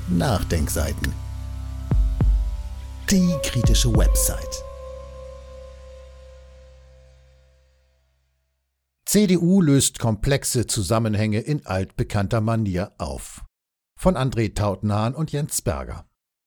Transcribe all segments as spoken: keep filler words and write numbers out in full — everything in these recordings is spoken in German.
Nachdenkseiten. Die kritische Website. C D U löst komplexe Zusammenhänge in altbekannter Manier auf. Von André Tautenhahn und Jens Berger.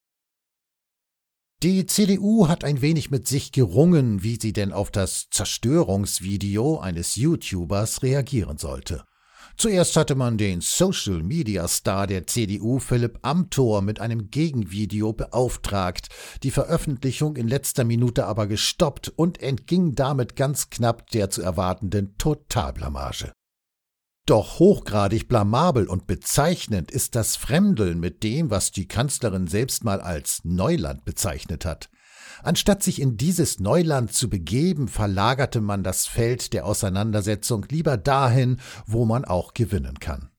Die C D U hat ein wenig mit sich gerungen, wie sie denn auf das Zerstörungsvideo eines YouTubers reagieren sollte. Zuerst hatte man den Social-Media-Star der C D U, Philipp Amthor, mit einem Gegenvideo beauftragt, die Veröffentlichung in letzter Minute aber gestoppt und entging damit ganz knapp der zu erwartenden Totalblamage. Doch hochgradig blamabel und bezeichnend ist das Fremdeln mit dem, was die Kanzlerin selbst mal als Neuland bezeichnet hat. Anstatt sich in dieses Neuland zu begeben, verlagerte man das Feld der Auseinandersetzung lieber dahin, wo man auch gewinnen kann.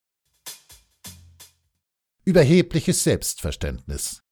Überhebliches Selbstverständnis.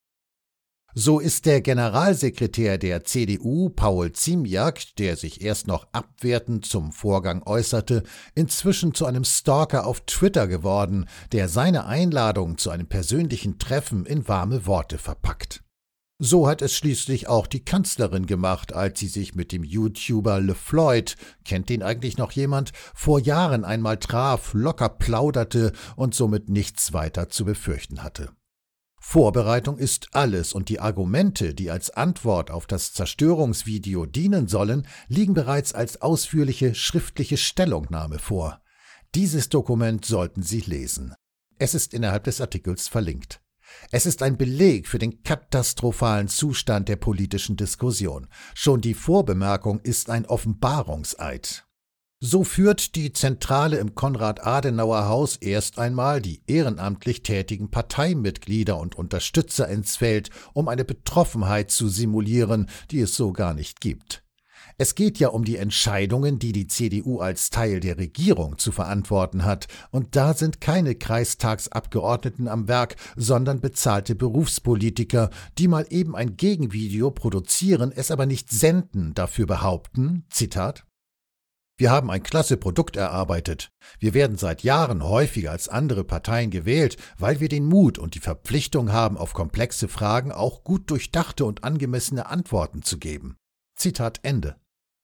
So ist der Generalsekretär der C D U, Paul Ziemiak, der sich erst noch abwertend zum Vorgang äußerte, inzwischen zu einem Stalker auf Twitter geworden, der seine Einladung zu einem persönlichen Treffen in warme Worte verpackt. So hat es schließlich auch die Kanzlerin gemacht, als sie sich mit dem YouTuber LeFloid, kennt ihn eigentlich noch jemand, vor Jahren einmal traf, locker plauderte und somit nichts weiter zu befürchten hatte. Vorbereitung ist alles und die Argumente, die als Antwort auf das Zerstörungsvideo dienen sollen, liegen bereits als ausführliche schriftliche Stellungnahme vor. Dieses Dokument sollten Sie lesen. Es ist innerhalb des Artikels verlinkt. Es ist ein Beleg für den katastrophalen Zustand der politischen Diskussion. Schon die Vorbemerkung ist ein Offenbarungseid. So führt die Zentrale im Konrad-Adenauer-Haus erst einmal die ehrenamtlich tätigen Parteimitglieder und Unterstützer ins Feld, um eine Betroffenheit zu simulieren, die es so gar nicht gibt. Es geht ja um die Entscheidungen, die die C D U als Teil der Regierung zu verantworten hat, und da sind keine Kreistagsabgeordneten am Werk, sondern bezahlte Berufspolitiker, die mal eben ein Gegenvideo produzieren, es aber nicht senden, dafür behaupten, Zitat, wir haben ein klasse Produkt erarbeitet. Wir werden seit Jahren häufiger als andere Parteien gewählt, weil wir den Mut und die Verpflichtung haben, auf komplexe Fragen auch gut durchdachte und angemessene Antworten zu geben. Zitat Ende.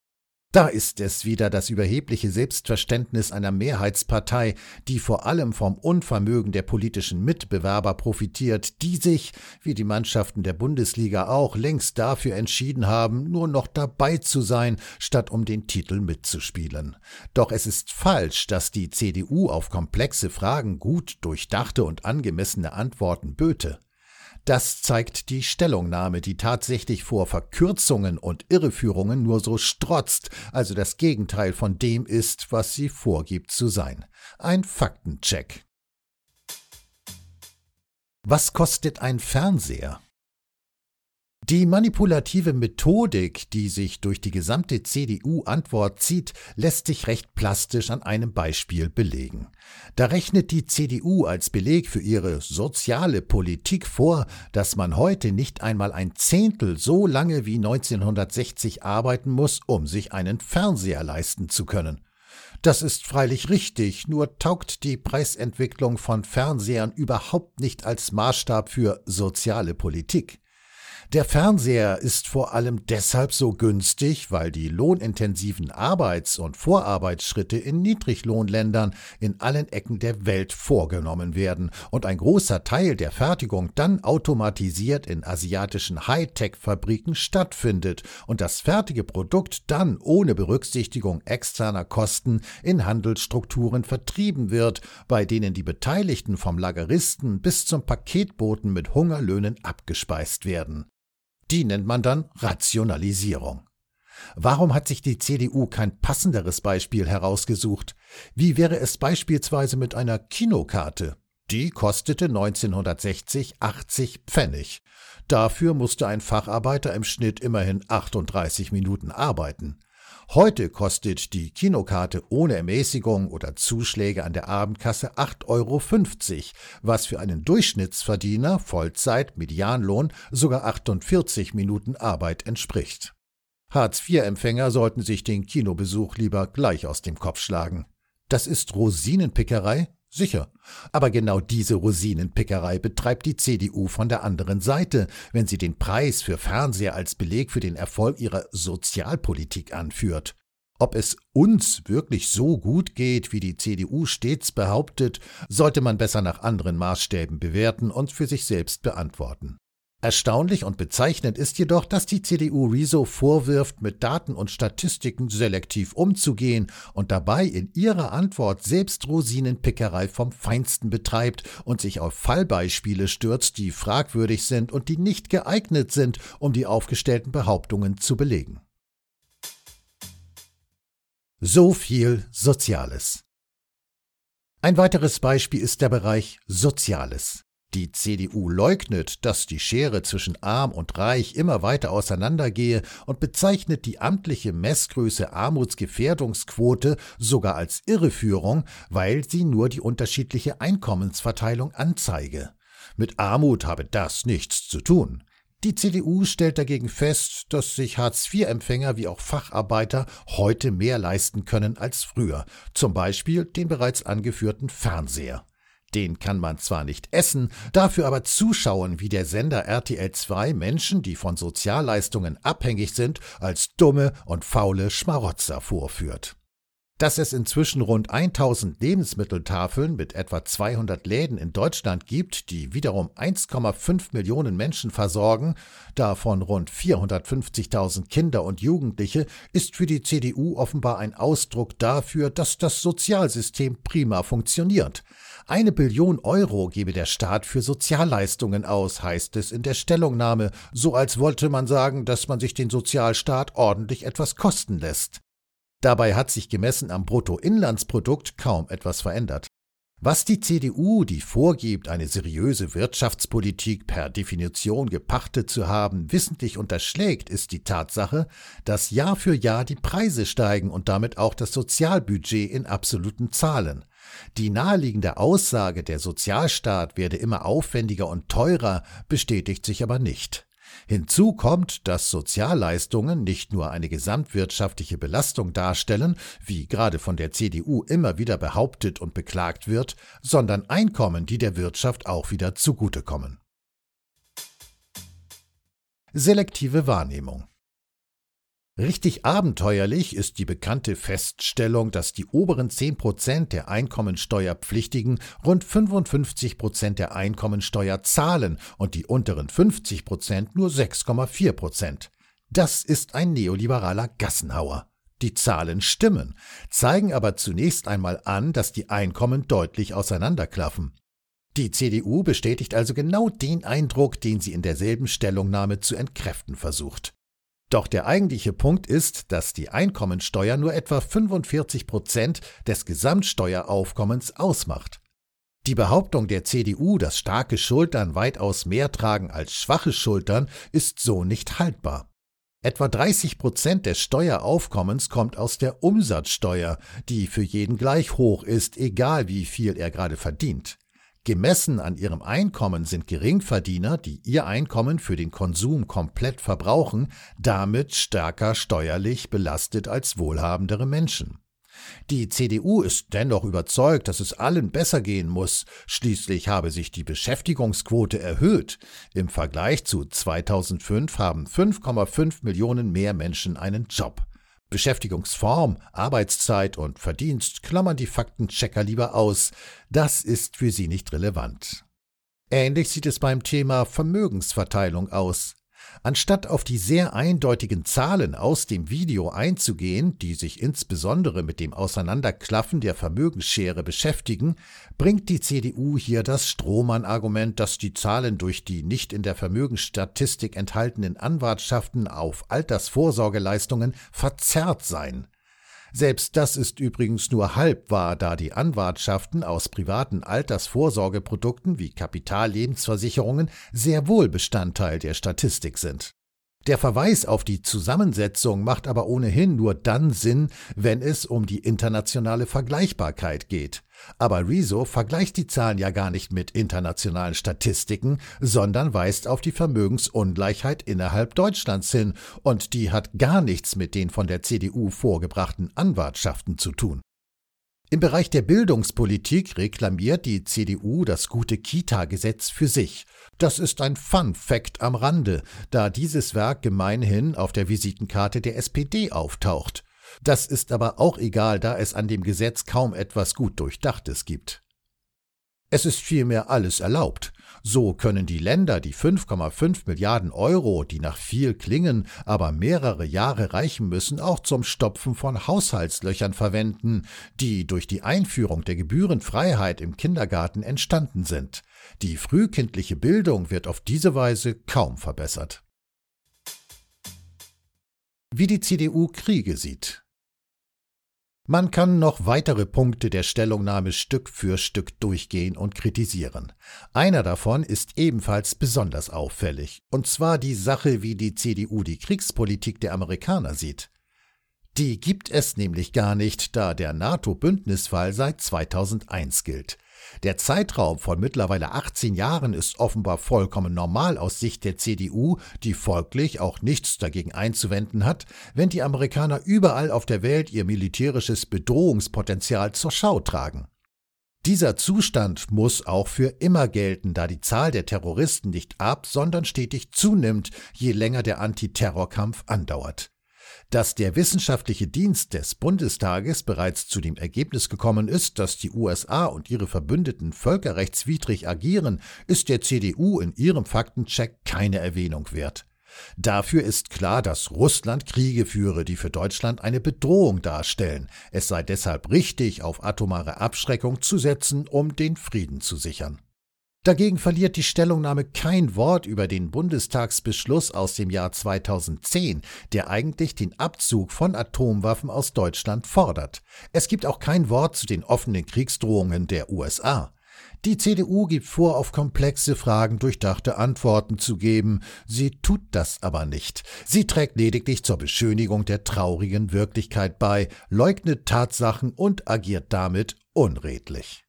Da ist es wieder das überhebliche Selbstverständnis einer Mehrheitspartei, die vor allem vom Unvermögen der politischen Mitbewerber profitiert, die sich, wie die Mannschaften der Bundesliga auch, längst dafür entschieden haben, nur noch dabei zu sein, statt um den Titel mitzuspielen. Doch es ist falsch, dass die C D U auf komplexe Fragen gut durchdachte und angemessene Antworten böte. Das zeigt die Stellungnahme, die tatsächlich vor Verkürzungen und Irreführungen nur so strotzt, also das Gegenteil von dem ist, was sie vorgibt zu sein. Ein Faktencheck. Was kostet ein Fernseher? Die manipulative Methodik, die sich durch die gesamte C D U-Antwort zieht, lässt sich recht plastisch an einem Beispiel belegen. Da rechnet die C D U als Beleg für ihre soziale Politik vor, dass man heute nicht einmal ein Zehntel so lange wie neunzehnhundertsechzig arbeiten muss, um sich einen Fernseher leisten zu können. Das ist freilich richtig, nur taugt die Preisentwicklung von Fernsehern überhaupt nicht als Maßstab für soziale Politik. Der Fernseher ist vor allem deshalb so günstig, weil die lohnintensiven Arbeits- und Vorarbeitsschritte in Niedriglohnländern in allen Ecken der Welt vorgenommen werden und ein großer Teil der Fertigung dann automatisiert in asiatischen Hightech-Fabriken stattfindet und das fertige Produkt dann ohne Berücksichtigung externer Kosten in Handelsstrukturen vertrieben wird, bei denen die Beteiligten vom Lageristen bis zum Paketboten mit Hungerlöhnen abgespeist werden. Die nennt man dann Rationalisierung. Warum hat sich die C D U kein passenderes Beispiel herausgesucht? Wie wäre es beispielsweise mit einer Kinokarte? Die kostete neunzehnhundertsechzig achtzig Pfennig. Dafür musste ein Facharbeiter im Schnitt immerhin achtunddreißig Minuten arbeiten. Heute kostet die Kinokarte ohne Ermäßigung oder Zuschläge an der Abendkasse acht Euro fünfzig, was für einen Durchschnittsverdiener Vollzeit Medianlohn sogar achtundvierzig Minuten Arbeit entspricht. Hartz vier Empfänger sollten sich den Kinobesuch lieber gleich aus dem Kopf schlagen. Das ist Rosinenpickerei? Sicher. Aber genau diese Rosinenpickerei betreibt die C D U von der anderen Seite, wenn sie den Preis für Fernseher als Beleg für den Erfolg ihrer Sozialpolitik anführt. Ob es uns wirklich so gut geht, wie die C D U stets behauptet, sollte man besser nach anderen Maßstäben bewerten und für sich selbst beantworten. Erstaunlich und bezeichnend ist jedoch, dass die C D U Rezo vorwirft, mit Daten und Statistiken selektiv umzugehen und dabei in ihrer Antwort selbst Rosinenpickerei vom Feinsten betreibt und sich auf Fallbeispiele stürzt, die fragwürdig sind und die nicht geeignet sind, um die aufgestellten Behauptungen zu belegen. So viel Soziales. Ein weiteres Beispiel ist der Bereich Soziales. Die C D U leugnet, dass die Schere zwischen Arm und Reich immer weiter auseinandergehe und bezeichnet die amtliche Messgröße Armutsgefährdungsquote sogar als Irreführung, weil sie nur die unterschiedliche Einkommensverteilung anzeige. Mit Armut habe das nichts zu tun. Die C D U stellt dagegen fest, dass sich Hartz-vier-Empfänger wie auch Facharbeiter heute mehr leisten können als früher, zum Beispiel den bereits angeführten Fernseher. Den kann man zwar nicht essen, dafür aber zuschauen, wie der Sender R T L zwei Menschen, die von Sozialleistungen abhängig sind, als dumme und faule Schmarotzer vorführt. Dass es inzwischen rund tausend Lebensmitteltafeln mit etwa zweihundert Läden in Deutschland gibt, die wiederum eins Komma fünf Millionen Menschen versorgen, davon rund vierhundertfünfzigtausend Kinder und Jugendliche, ist für die C D U offenbar ein Ausdruck dafür, dass das Sozialsystem prima funktioniert. Eine Billion Euro gebe der Staat für Sozialleistungen aus, heißt es in der Stellungnahme, so als wollte man sagen, dass man sich den Sozialstaat ordentlich etwas kosten lässt. Dabei hat sich gemessen am Bruttoinlandsprodukt kaum etwas verändert. Was die C D U, die vorgibt, eine seriöse Wirtschaftspolitik per Definition gepachtet zu haben, wissentlich unterschlägt, ist die Tatsache, dass Jahr für Jahr die Preise steigen und damit auch das Sozialbudget in absoluten Zahlen. Die naheliegende Aussage, der Sozialstaat werde immer aufwendiger und teurer, bestätigt sich aber nicht. Hinzu kommt, dass Sozialleistungen nicht nur eine gesamtwirtschaftliche Belastung darstellen, wie gerade von der C D U immer wieder behauptet und beklagt wird, sondern Einkommen, die der Wirtschaft auch wieder zugutekommen. Selektive Wahrnehmung. Richtig abenteuerlich ist die bekannte Feststellung, dass die oberen zehn Prozent der Einkommensteuerpflichtigen rund fünfundfünfzig Prozent der Einkommensteuer zahlen und die unteren fünfzig Prozent nur sechs Komma vier Prozent. Das ist ein neoliberaler Gassenhauer. Die Zahlen stimmen, zeigen aber zunächst einmal an, dass die Einkommen deutlich auseinanderklaffen. Die C D U bestätigt also genau den Eindruck, den sie in derselben Stellungnahme zu entkräften versucht. Doch der eigentliche Punkt ist, dass die Einkommensteuer nur etwa fünfundvierzig Prozent des Gesamtsteueraufkommens ausmacht. Die Behauptung der C D U, dass starke Schultern weitaus mehr tragen als schwache Schultern, ist so nicht haltbar. Etwa dreißig Prozent des Steueraufkommens kommt aus der Umsatzsteuer, die für jeden gleich hoch ist, egal wie viel er gerade verdient. Gemessen an ihrem Einkommen sind Geringverdiener, die ihr Einkommen für den Konsum komplett verbrauchen, damit stärker steuerlich belastet als wohlhabendere Menschen. Die C D U ist dennoch überzeugt, dass es allen besser gehen muss. Schließlich habe sich die Beschäftigungsquote erhöht. Im Vergleich zu zweitausendfünf haben fünf Komma fünf Millionen mehr Menschen einen Job. Beschäftigungsform, Arbeitszeit und Verdienst klammern die Faktenchecker lieber aus. Das ist für sie nicht relevant. Ähnlich sieht es beim Thema Vermögensverteilung aus. Anstatt auf die sehr eindeutigen Zahlen aus dem Video einzugehen, die sich insbesondere mit dem Auseinanderklaffen der Vermögensschere beschäftigen, bringt die C D U hier das Strohmann-Argument, dass die Zahlen durch die nicht in der Vermögensstatistik enthaltenen Anwartschaften auf Altersvorsorgeleistungen verzerrt seien. Selbst das ist übrigens nur halb wahr, da die Anwartschaften aus privaten Altersvorsorgeprodukten wie Kapitallebensversicherungen sehr wohl Bestandteil der Statistik sind. Der Verweis auf die Zusammensetzung macht aber ohnehin nur dann Sinn, wenn es um die internationale Vergleichbarkeit geht. Aber Rezo vergleicht die Zahlen ja gar nicht mit internationalen Statistiken, sondern weist auf die Vermögensungleichheit innerhalb Deutschlands hin, und die hat gar nichts mit den von der C D U vorgebrachten Anwartschaften zu tun. Im Bereich der Bildungspolitik reklamiert die C D U das gute Kita-Gesetz für sich. Das ist ein Fun-Fact am Rande, da dieses Werk gemeinhin auf der Visitenkarte der S P D auftaucht. Das ist aber auch egal, da es an dem Gesetz kaum etwas gut Durchdachtes gibt. Es ist vielmehr alles erlaubt. So können die Länder die fünf Komma fünf Milliarden Euro, die nach viel klingen, aber mehrere Jahre reichen müssen, auch zum Stopfen von Haushaltslöchern verwenden, die durch die Einführung der Gebührenfreiheit im Kindergarten entstanden sind. Die frühkindliche Bildung wird auf diese Weise kaum verbessert. Wie die C D U Kriege sieht. Man kann noch weitere Punkte der Stellungnahme Stück für Stück durchgehen und kritisieren. Einer davon ist ebenfalls besonders auffällig, und zwar die Sache, wie die C D U die Kriegspolitik der Amerikaner sieht. Die gibt es nämlich gar nicht, da der NATO-Bündnisfall seit zweitausendeins gilt. Der Zeitraum von mittlerweile achtzehn Jahren ist offenbar vollkommen normal aus Sicht der C D U, die folglich auch nichts dagegen einzuwenden hat, wenn die Amerikaner überall auf der Welt ihr militärisches Bedrohungspotenzial zur Schau tragen. Dieser Zustand muss auch für immer gelten, da die Zahl der Terroristen nicht ab, sondern stetig zunimmt, je länger der Antiterrorkampf andauert. Dass der wissenschaftliche Dienst des Bundestages bereits zu dem Ergebnis gekommen ist, dass die U S A und ihre Verbündeten völkerrechtswidrig agieren, ist der C D U in ihrem Faktencheck keine Erwähnung wert. Dafür ist klar, dass Russland Kriege führe, die für Deutschland eine Bedrohung darstellen. Es sei deshalb richtig, auf atomare Abschreckung zu setzen, um den Frieden zu sichern. Dagegen verliert die Stellungnahme kein Wort über den Bundestagsbeschluss aus dem Jahr zweitausendzehn, der eigentlich den Abzug von Atomwaffen aus Deutschland fordert. Es gibt auch kein Wort zu den offenen Kriegsdrohungen der U S A. Die C D U gibt vor, auf komplexe Fragen durchdachte Antworten zu geben. Sie tut das aber nicht. Sie trägt lediglich zur Beschönigung der traurigen Wirklichkeit bei, leugnet Tatsachen und agiert damit unredlich.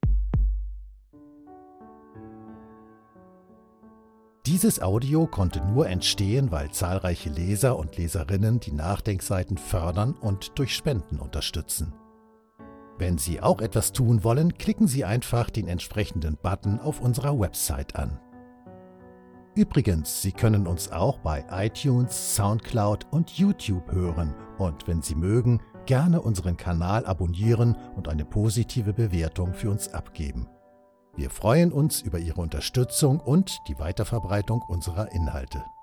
Dieses Audio konnte nur entstehen, weil zahlreiche Leser und Leserinnen die Nachdenkseiten fördern und durch Spenden unterstützen. Wenn Sie auch etwas tun wollen, klicken Sie einfach den entsprechenden Button auf unserer Website an. Übrigens, Sie können uns auch bei iTunes, Soundcloud und YouTube hören und wenn Sie mögen, gerne unseren Kanal abonnieren und eine positive Bewertung für uns abgeben. Wir freuen uns über Ihre Unterstützung und die Weiterverbreitung unserer Inhalte.